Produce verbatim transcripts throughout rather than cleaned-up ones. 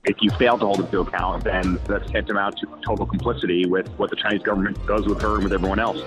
If you fail to hold him to account, then that's tantamount to total complicity with what the Chinese government does with her and with everyone else.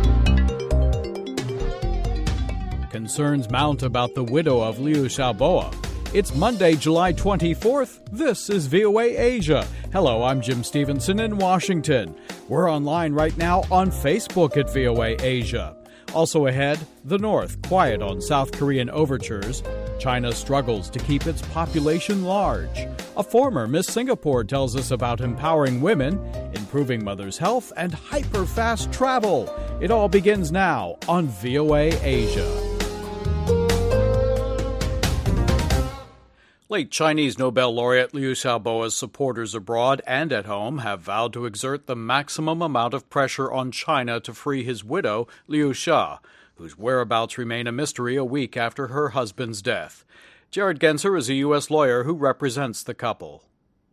Concerns mount about the widow of Liu Xiaobo. It's Monday, July twenty-fourth. This is V O A Asia. Hello, I'm Jim Stevenson in Washington. We're online right now on Facebook at V O A Asia. Also ahead, the North quiet on South Korean overtures. China struggles to keep its population large. A former Miss Singapore tells us about empowering women, improving mothers' health, and hyper-fast travel. It all begins now on V O A Asia. Late Chinese Nobel laureate Liu Xiaobo's supporters abroad and at home have vowed to exert the maximum amount of pressure on China to free his widow, Liu Xia, whose whereabouts remain a mystery a week after her husband's death. Jared Genser is a U S lawyer who represents the couple.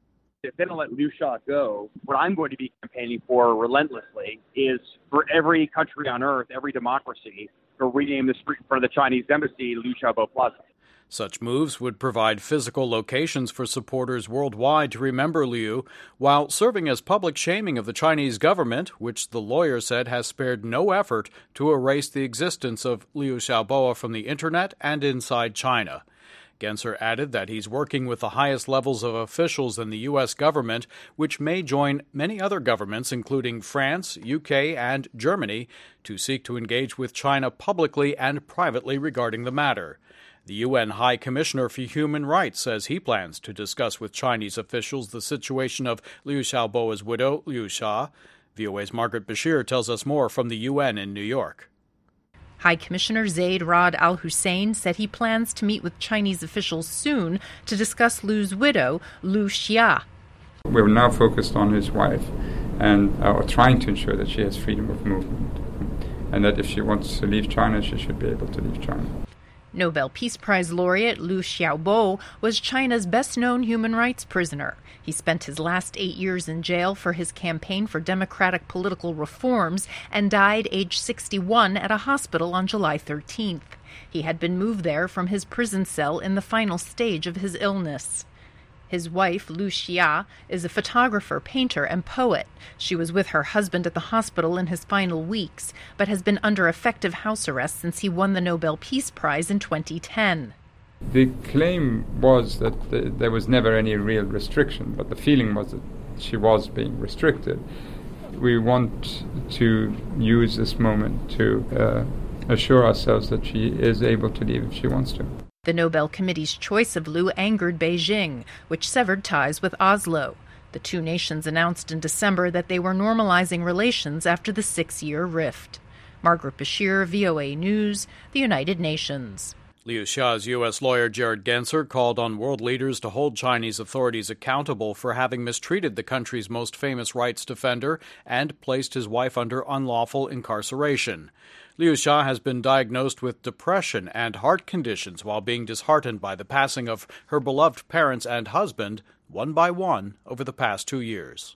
If they don't let Liu Xia go, what I'm going to be campaigning for relentlessly is for every country on earth, every democracy, to rename the street in front of the Chinese embassy Liu Xiaobo Plaza. Such moves would provide physical locations for supporters worldwide to remember Liu, while serving as public shaming of the Chinese government, which the lawyer said has spared no effort to erase the existence of Liu Xiaobo from the internet and inside China. Genser added that he's working with the highest levels of officials in the U S government, which may join many other governments, including France, U K, and Germany, to seek to engage with China publicly and privately regarding the matter. The U N High Commissioner for Human Rights says he plans to discuss with Chinese officials the situation of Liu Xiaobo's widow, Liu Xia. V O A's Margaret Bashir tells us more from the U N in New York. High Commissioner Zaid Rad Al Hussein said he plans to meet with Chinese officials soon to discuss Liu's widow, Liu Xia. We're now focused on his wife and are trying to ensure that she has freedom of movement and that if she wants to leave China, she should be able to leave China. Nobel Peace Prize laureate Liu Xiaobo was China's best-known human rights prisoner. He spent his last eight years in jail for his campaign for democratic political reforms and died aged sixty-one at a hospital on July thirteenth. He had been moved there from his prison cell in the final stage of his illness. His wife, Liu Xia, is a photographer, painter, and poet. She was with her husband at the hospital in his final weeks, but has been under effective house arrest since he won the Nobel Peace Prize in twenty ten. The claim was that the, there was never any real restriction, but the feeling was that she was being restricted. We want to use this moment to uh, assure ourselves that she is able to leave if she wants to. The Nobel Committee's choice of Liu angered Beijing, which severed ties with Oslo. The two nations announced in December that they were normalizing relations after the six-year rift. Margaret Bashir, V O A News, the United Nations. Liu Xia's U S lawyer Jared Genser called on world leaders to hold Chinese authorities accountable for having mistreated the country's most famous rights defender and placed his wife under unlawful incarceration. Liu Xia has been diagnosed with depression and heart conditions while being disheartened by the passing of her beloved parents and husband, one by one, over the past two years.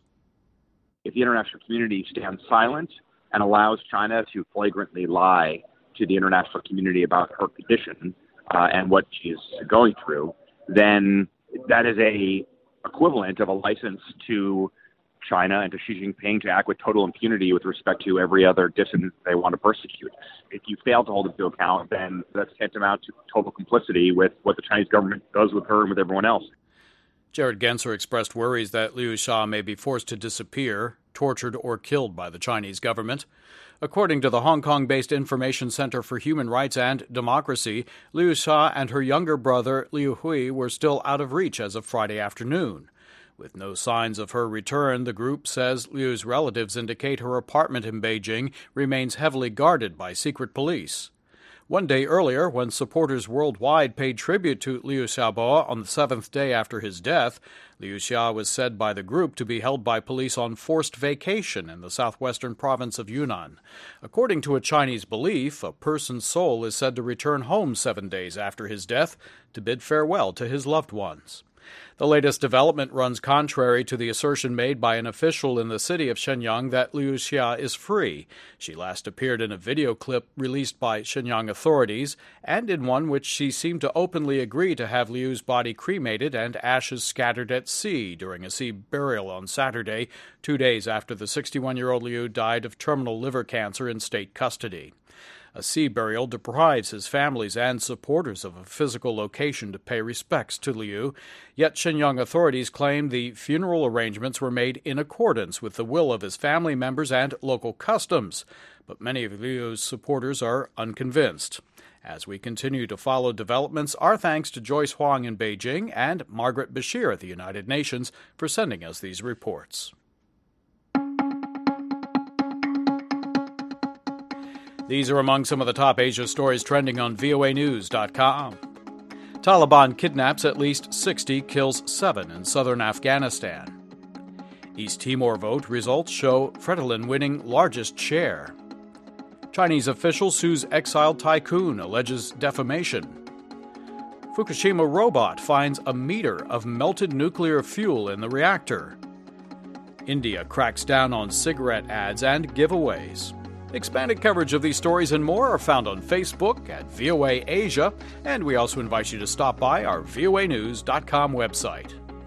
If the international community stands silent and allows China to flagrantly lie to the international community about her condition uh, and what she is going through, then that is a equivalent of a license to China and to Xi Jinping to act with total impunity with respect to every other dissident they want to persecute. If you fail to hold it to account, then that's tantamount to total complicity with what the Chinese government does with her and with everyone else. Jared Genser expressed worries that Liu Xia may be forced to disappear, tortured or killed by the Chinese government. According to the Hong Kong-based Information Center for Human Rights and Democracy, Liu Xia and her younger brother Liu Hui were still out of reach as of Friday afternoon. With no signs of her return, the group says Liu's relatives indicate her apartment in Beijing remains heavily guarded by secret police. One day earlier, when supporters worldwide paid tribute to Liu Xiaobo on the seventh day after his death, Liu Xia was said by the group to be held by police on forced vacation in the southwestern province of Yunnan. According to a Chinese belief, a person's soul is said to return home seven days after his death to bid farewell to his loved ones. The latest development runs contrary to the assertion made by an official in the city of Shenyang that Liu Xia is free. She last appeared in a video clip released by Shenyang authorities, and in one which she seemed to openly agree to have Liu's body cremated and ashes scattered at sea during a sea burial on Saturday, two days after the sixty-one-year-old Liu died of terminal liver cancer in state custody. A sea burial deprives his families and supporters of a physical location to pay respects to Liu, yet Shenyang authorities claim the funeral arrangements were made in accordance with the will of his family members and local customs. But many of Liu's supporters are unconvinced. As we continue to follow developments, our thanks to Joyce Huang in Beijing and Margaret Bashir at the United Nations for sending us these reports. These are among some of the top Asia stories trending on V O A News dot com. Taliban kidnaps at least sixty, kills seven in southern Afghanistan. East Timor vote results show Fretilin winning largest share. Chinese official sues exiled tycoon, alleges defamation. Fukushima robot finds a meter of melted nuclear fuel in the reactor. India cracks down on cigarette ads and giveaways. Expanded coverage of these stories and more are found on Facebook at V O A Asia, and we also invite you to stop by our V O A News dot com website.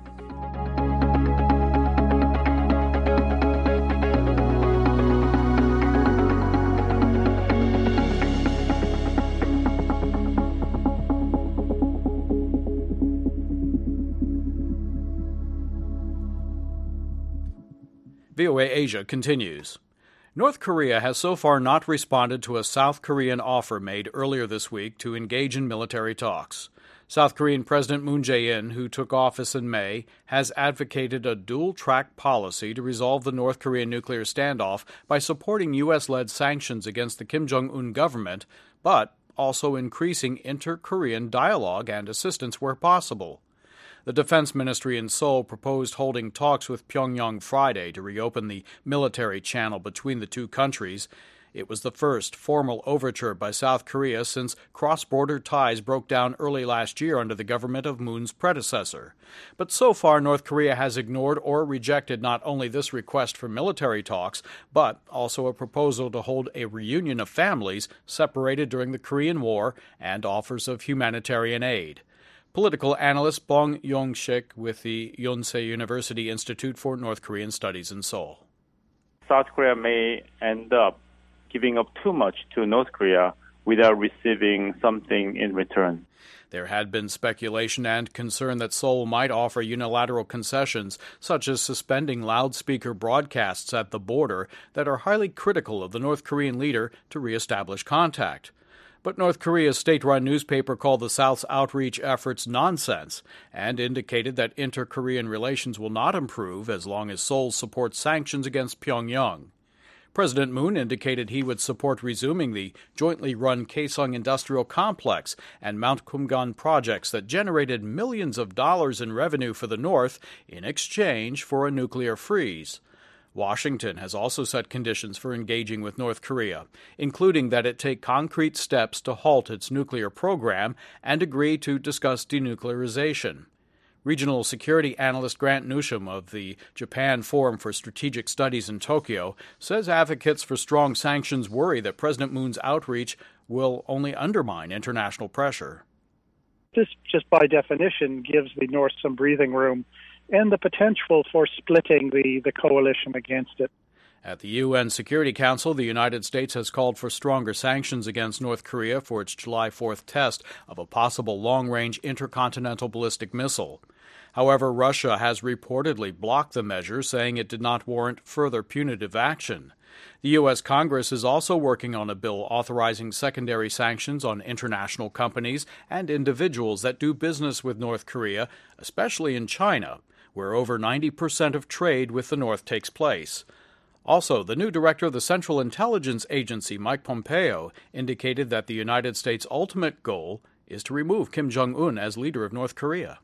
V O A Asia continues. North Korea has so far not responded to a South Korean offer made earlier this week to engage in military talks. South Korean President Moon Jae-in, who took office in May, has advocated a dual-track policy to resolve the North Korean nuclear standoff by supporting U S-led sanctions against the Kim Jong-un government, but also increasing inter-Korean dialogue and assistance where possible. The Defense Ministry in Seoul proposed holding talks with Pyongyang Friday to reopen the military channel between the two countries. It was the first formal overture by South Korea since cross-border ties broke down early last year under the government of Moon's predecessor. But so far, North Korea has ignored or rejected not only this request for military talks, but also a proposal to hold a reunion of families separated during the Korean War and offers of humanitarian aid. Political analyst Bong Yong-shik with the Yonsei University Institute for North Korean Studies in Seoul. South Korea may end up giving up too much to North Korea without receiving something in return. There had been speculation and concern that Seoul might offer unilateral concessions, such as suspending loudspeaker broadcasts at the border that are highly critical of the North Korean leader to reestablish contact. But North Korea's state-run newspaper called the South's outreach efforts nonsense and indicated that inter-Korean relations will not improve as long as Seoul supports sanctions against Pyongyang. President Moon indicated he would support resuming the jointly run Kaesong Industrial Complex and Mount Kumgan projects that generated millions of dollars in revenue for the North in exchange for a nuclear freeze. Washington has also set conditions for engaging with North Korea, including that it take concrete steps to halt its nuclear program and agree to discuss denuclearization. Regional security analyst Grant Newsham of the Japan Forum for Strategic Studies in Tokyo says advocates for strong sanctions worry that President Moon's outreach will only undermine international pressure. This, just by definition, gives the North some breathing room and the potential for splitting the, the coalition against it. At the U N Security Council, the United States has called for stronger sanctions against North Korea for its July fourth test of a possible long-range intercontinental ballistic missile. However, Russia has reportedly blocked the measure, saying it did not warrant further punitive action. The U S Congress is also working on a bill authorizing secondary sanctions on international companies and individuals that do business with North Korea, especially in China, where over ninety percent of trade with the North takes place. Also, the new director of the Central Intelligence Agency, Mike Pompeo, indicated that the United States' ultimate goal is to remove Kim Jong-un as leader of North Korea.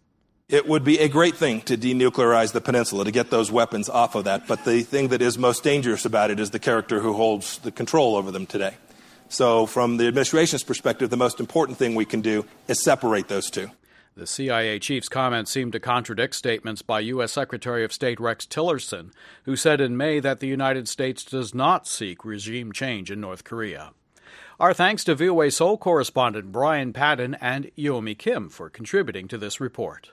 It would be a great thing to denuclearize the peninsula, to get those weapons off of that. But the thing that is most dangerous about it is the character who holds the control over them today. So from the administration's perspective, the most important thing we can do is separate those two. The C I A chief's comments seem to contradict statements by U S. Secretary of State Rex Tillerson, who said in May that the United States does not seek regime change in North Korea. Our thanks to V O A Seoul correspondent Brian Padden and Yomi Kim for contributing to this report.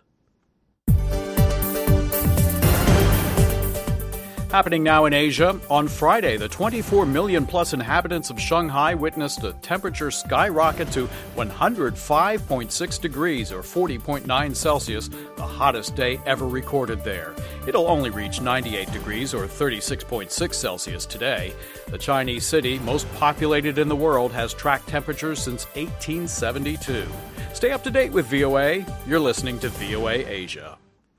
Happening now in Asia, on Friday, the twenty-four million plus inhabitants of Shanghai witnessed a temperature skyrocket to one hundred five point six degrees or forty point nine Celsius, the hottest day ever recorded there. It'll only reach ninety-eight degrees or thirty-six point six Celsius today. The Chinese city, most populated in the world, has tracked temperatures since eighteen seventy-two. Stay up to date with V O A. You're listening to V O A Asia.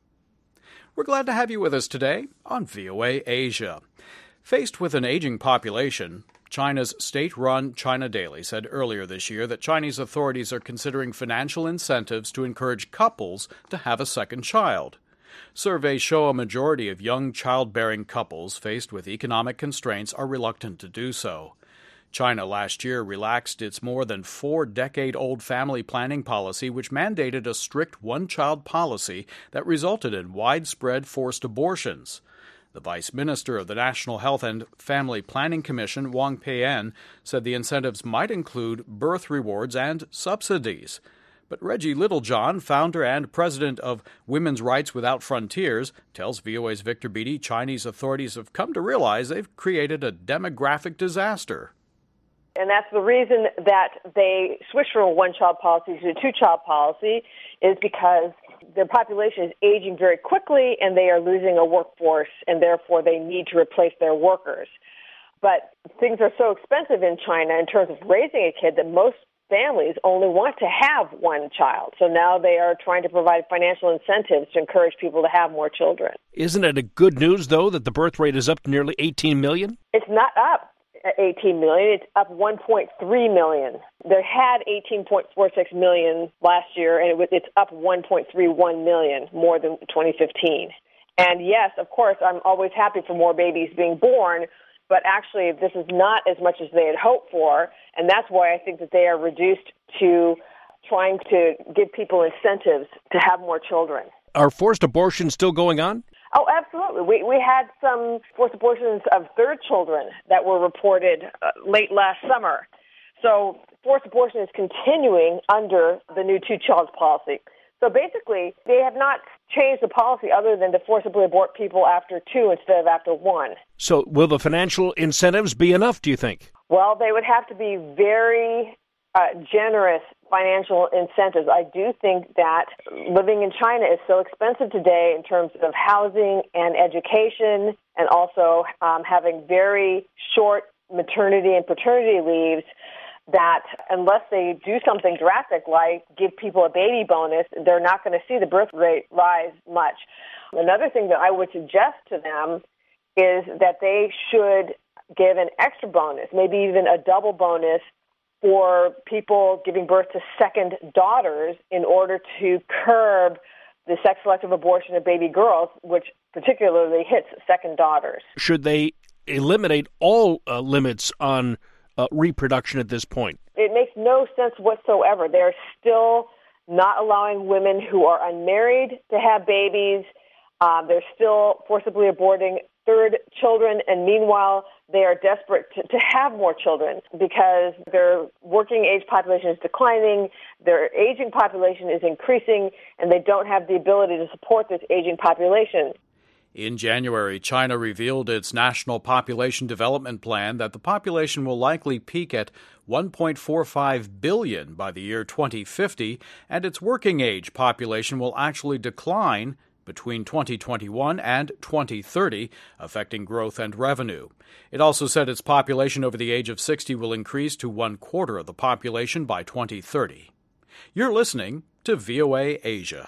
We're glad to have you with us today on V O A Asia. Faced with an aging population, China's state-run China Daily said earlier this year that Chinese authorities are considering financial incentives to encourage couples to have a second child. Surveys show a majority of young childbearing couples faced with economic constraints are reluctant to do so. China last year relaxed its more than four-decade-old family planning policy, which mandated a strict one-child policy that resulted in widespread forced abortions. The Vice Minister of the National Health and Family Planning Commission, Wang Peian, said the incentives might include birth rewards and subsidies. But Reggie Littlejohn, founder and president of Women's Rights Without Frontiers, tells V O A's Victor Beattie Chinese authorities have come to realize they've created a demographic disaster. And that's the reason that they switched from a one-child policy to a two-child policy, is because their population is aging very quickly and they are losing a workforce, and therefore they need to replace their workers. But things are so expensive in China in terms of raising a kid that most families only want to have one child. So now they are trying to provide financial incentives to encourage people to have more children. Isn't it a good news, though, that the birth rate is up to nearly eighteen million? It's not up eighteen million. It's up one point three million. There had eighteen point four six million last year, and it was, it's up one point three one million, more than twenty fifteen. And yes, of course, I'm always happy for more babies being born, but actually this is not as much as they had hoped for, and that's why I think that they are reduced to trying to give people incentives to have more children. Are forced abortions still going on? Oh, absolutely. We we had some forced abortions of third children that were reported uh, late last summer. So forced abortion is continuing under the new two-child policy. So basically, they have not changed the policy other than to forcibly abort people after two instead of after one. So will the financial incentives be enough, do you think? Well, they would have to be very uh, generous financial incentives. I do think that living in China is so expensive today in terms of housing and education, and also um, having very short maternity and paternity leaves, that unless they do something drastic like give people a baby bonus, they're not going to see the birth rate rise much. Another thing that I would suggest to them is that they should give an extra bonus, maybe even a double bonus, for people giving birth to second daughters in order to curb the sex-selective abortion of baby girls, which particularly hits second daughters. Should they eliminate all uh, limits on uh, reproduction at this point? It makes no sense whatsoever. They're still not allowing women who are unmarried to have babies. Um, they're still forcibly aborting third children, and meanwhile, they are desperate to, to have more children because their working age population is declining, their aging population is increasing, and they don't have the ability to support this aging population. In January, China revealed its National Population Development Plan that the population will likely peak at one point four five billion by the year twenty fifty, and its working age population will actually decline between twenty twenty-one and twenty thirty, affecting growth and revenue. It also said its population over the age of sixty will increase to one quarter of the population by twenty thirty. You're listening to V O A Asia.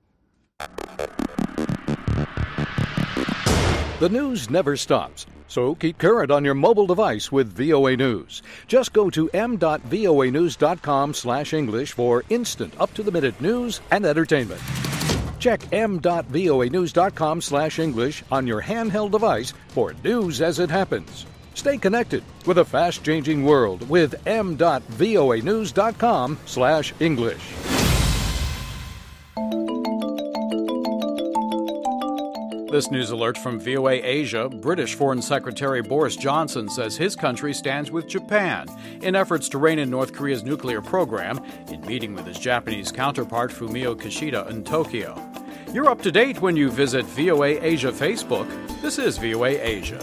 The news never stops, so keep current on your mobile device with V O A News. Just go to m dot voa news dot com slash English for instant, up-to-the-minute news and entertainment. Check m dot voa news dot com slash English on your handheld device for news as it happens. Stay connected with a fast-changing world with m dot voa news dot com slash English. This news alert from V O A Asia. British Foreign Secretary Boris Johnson says his country stands with Japan in efforts to rein in North Korea's nuclear program in meeting with his Japanese counterpart Fumio Kishida in Tokyo. You're up to date when you visit V O A Asia Facebook. This is V O A Asia.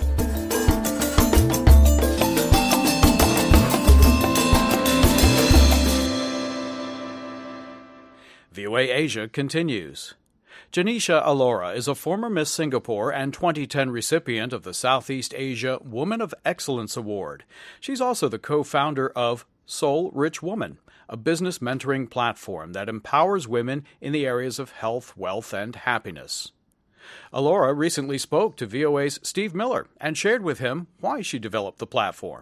V O A Asia continues. Janisha Alora is a former Miss Singapore and twenty ten recipient of the Southeast Asia Woman of Excellence Award. She's also the co-founder of Soul Rich Woman, a business mentoring platform that empowers women in the areas of health, wealth, and happiness. Alora recently spoke to V O A's Steve Miller and shared with him why she developed the platform.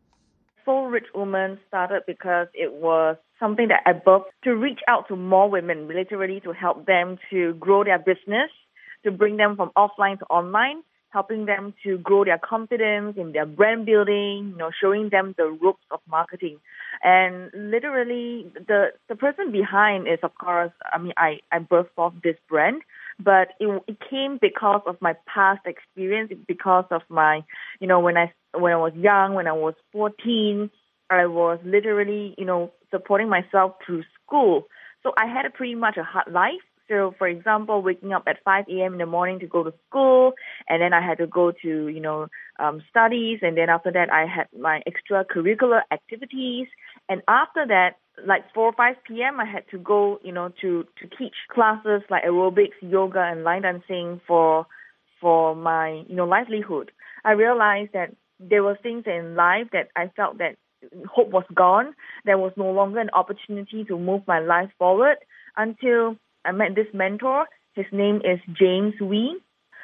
Soul Rich Woman started because it was something that I birthed to reach out to more women, literally to help them to grow their business, to bring them from offline to online, helping them to grow their confidence in their brand building, you know, showing them the ropes of marketing. And literally, the the person behind is, of course, I mean, I, I birthed off this brand, but it, it came because of my past experience, because of my, you know, when I when I was young, when I was fourteen, I was literally, you know, supporting myself through school. So I had a pretty much a hard life. So, for example, waking up at five a.m. in the morning to go to school, and then I had to go to, you know, um, studies, and then after that I had my extracurricular activities, and after that, like four or five p.m. I had to go, you know, to, to teach classes like aerobics, yoga, and line dancing for for my, you know, livelihood. I realized that there were things in life that I felt that hope was gone. There was no longer an opportunity to move my life forward until I met this mentor. His name is James Wee.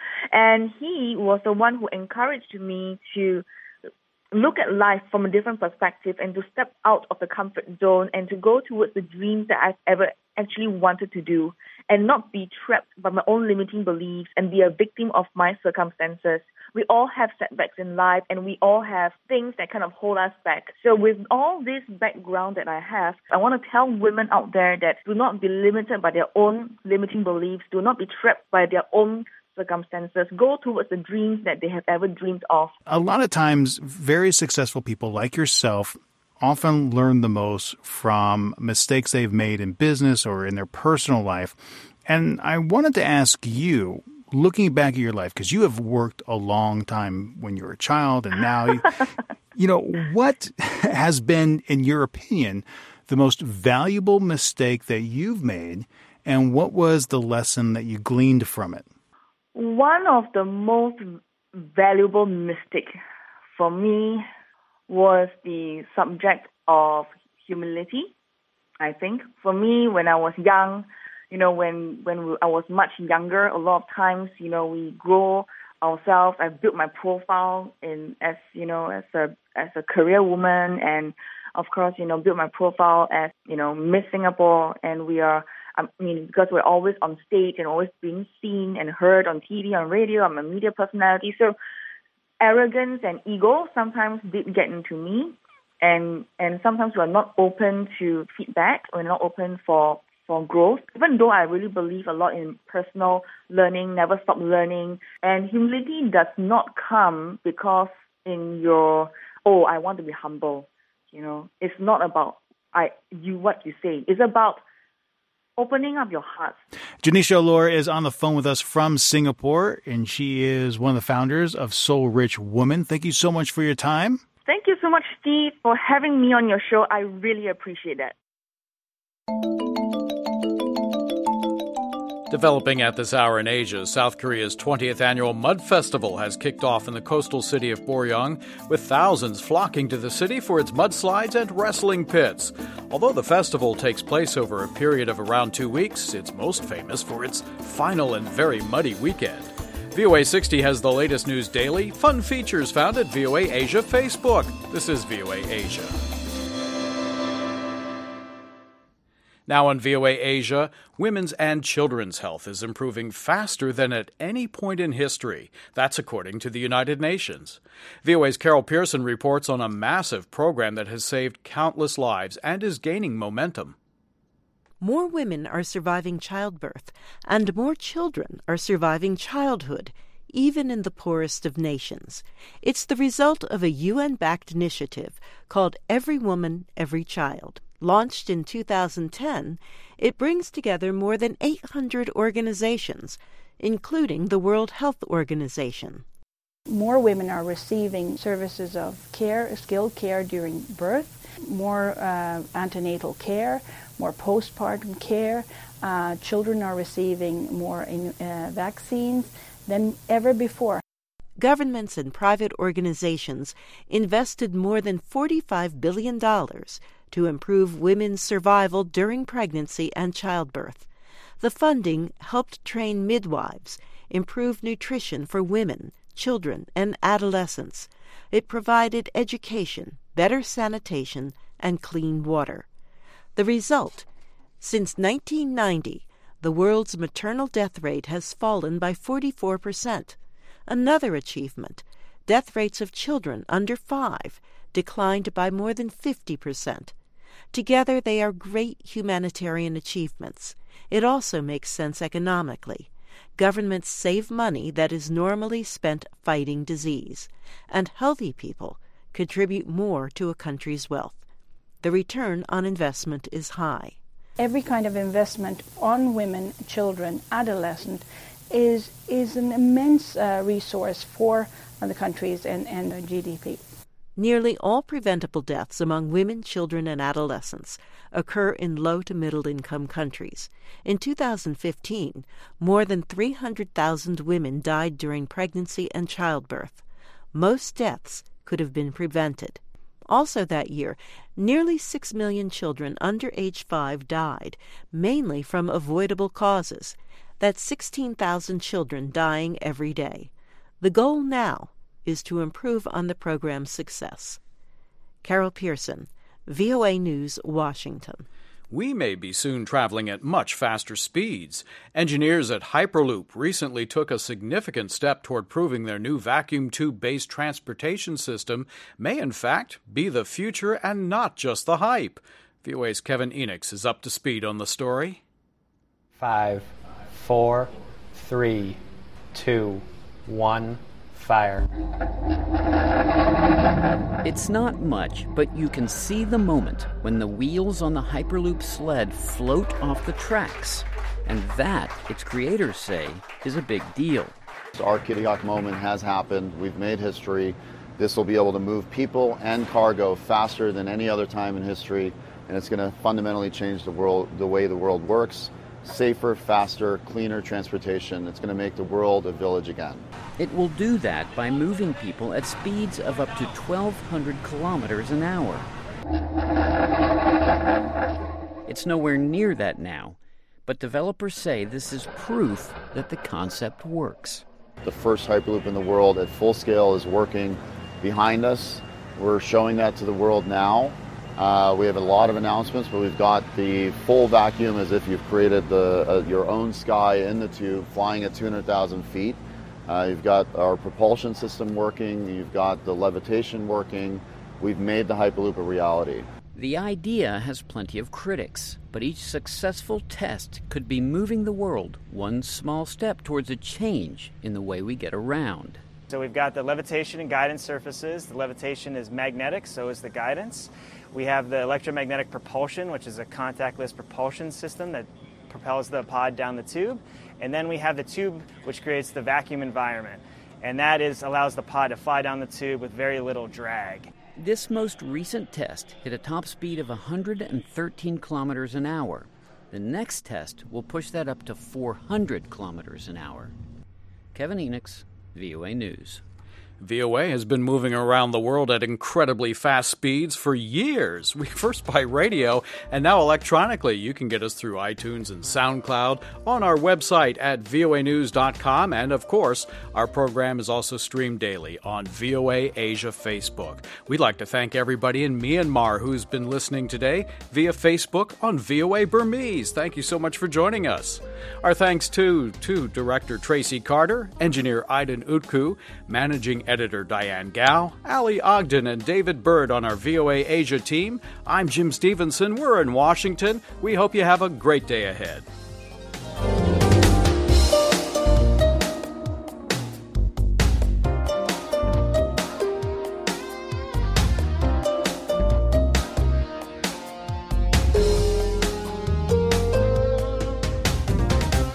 And he was the one who encouraged me to look at life from a different perspective and to step out of the comfort zone and to go towards the dreams that I've ever actually wanted to do and not be trapped by my own limiting beliefs and be a victim of my circumstances. We all have setbacks in life and we all have things that kind of hold us back. So with all this background that I have, I want to tell women out there that do not be limited by their own limiting beliefs, do not be trapped by their own circumstances, go towards the dreams that they have ever dreamed of. A lot of times, very successful people like yourself often learn the most from mistakes they've made in business or in their personal life. And I wanted to ask you, looking back at your life, because you have worked a long time when you were a child and now, you, you know, what has been, in your opinion, the most valuable mistake that you've made, and what was the lesson that you gleaned from it? One of the most valuable mistakes for me was the subject of humility, I think. For me, when I was young, you know, when, when we, I was much younger, a lot of times, you know, we grow ourselves. I built my profile in as, you know, as a as a career woman, and of course, you know, built my profile as, you know, Miss Singapore, and we are, I mean, because we're always on stage and always being seen and heard on T V, on radio. I'm a media personality. So arrogance and ego sometimes did get into me. And and sometimes we're not open to feedback. We're not open for, for growth. Even though I really believe a lot in personal learning, never stop learning. And humility does not come because in your, oh, I want to be humble. You know, it's not about I you what you say. It's about opening up your heart. Janisha Alora is on the phone with us from Singapore, and she is one of the founders of Soul Rich Woman. Thank you so much for your time. Thank you so much, Steve, for having me on your show. I really appreciate that. Developing at this hour in Asia, South Korea's twentieth annual Mud Festival has kicked off in the coastal city of Boryong, with thousands flocking to the city for its mudslides and wrestling pits. Although the festival takes place over a period of around two weeks, it's most famous for its final and very muddy weekend. V O A sixty has the latest news daily, fun features found at V O A Asia Facebook. This is V O A Asia. Now on V O A Asia, women's and children's health is improving faster than at any point in history. That's according to the United Nations. V O A's Carol Pearson reports on a massive program that has saved countless lives and is gaining momentum. more women are surviving childbirth, and more children are surviving childhood, even in the poorest of nations. It's the result of a U N-backed initiative called Every Woman, Every Child. Launched in two thousand ten, it brings together more than eight hundred organizations, including the World Health Organization. More women are receiving services of care, skilled care during birth, more uh, antenatal care, more postpartum care. Uh, children are receiving more in, uh, vaccines than ever before. Governments and private organizations invested more than forty-five billion dollars to improve women's survival during pregnancy and childbirth. The funding helped train midwives, improve nutrition for women, children, and adolescents. It provided education, better sanitation, and clean water. The result? Since nineteen ninety, the world's maternal death rate has fallen by forty-four percent. Another achievement, death rates of children under five declined by more than fifty percent. Together they are great humanitarian achievements. It also makes sense economically. Governments save money that is normally spent fighting disease, and healthy people contribute more to a country's wealth. The return on investment is high. Every kind of investment on women, children, adolescents is is an immense uh, resource for uh, the countries and, and the G D P. Nearly all preventable deaths among women, children, and adolescents occur in low to middle income countries. In two thousand fifteen, more than three hundred thousand women died during pregnancy and childbirth. Most deaths could have been prevented. Also that year, nearly six million children under age five died, mainly from avoidable causes. That's sixteen thousand children dying every day. The goal now is to improve on the program's success. Carol Pearson, V O A News, Washington. We may be soon traveling at much faster speeds. Engineers at Hyperloop recently took a significant step toward proving their new vacuum tube-based transportation system may in fact be the future and not just the hype. V O A's Kevin Enix is up to speed on the story. Five, four, three, two, one... Fire. It's not much, but you can see the moment when the wheels on the Hyperloop sled float off the tracks. And that, its creators say, is a big deal. Our Kitty Hawk moment has happened. We've made history. This will be able to move people and cargo faster than any other time in history, and it's going to fundamentally change the world, the way the world works. Safer, faster, cleaner transportation. It's going to make the world a village again. It will do that by moving people at speeds of up to twelve hundred kilometers an hour. It's nowhere near that now, but developers say this is proof that the concept works. The first Hyperloop in the world at full scale is working behind us. We're showing that to the world now. Uh, we have a lot of announcements, but we've got the full vacuum as if you've created the, uh, your own sky in the tube, flying at two hundred thousand feet. Uh, you've got our propulsion system working. You've got the levitation working. We've made the Hyperloop a reality. The idea has plenty of critics, but each successful test could be moving the world one small step towards a change in the way we get around. So we've got the levitation and guidance surfaces. The levitation is magnetic, so is the guidance. We have the electromagnetic propulsion, which is a contactless propulsion system that propels the pod down the tube. And then we have the tube, which creates the vacuum environment. And that is allows the pod to fly down the tube with very little drag. This most recent test hit a top speed of one hundred thirteen kilometers an hour. The next test will push that up to four hundred kilometers an hour. Kevin Enix, V O A News. V O A has been moving around the world at incredibly fast speeds for years. We first by radio and now electronically. You can get us through iTunes and SoundCloud, on our website at V O A news dot com, and of course, our program is also streamed daily on V O A Asia Facebook. We'd like to thank everybody in Myanmar who's been listening today via Facebook on V O A Burmese. Thank you so much for joining us. Our thanks too to Director Tracy Carter, Engineer Aiden Utku, Managing Editor Diane Gao, Ali Ogden, and David Bird on our V O A Asia team. I'm Jim Stevenson. We're in Washington. We hope you have a great day ahead.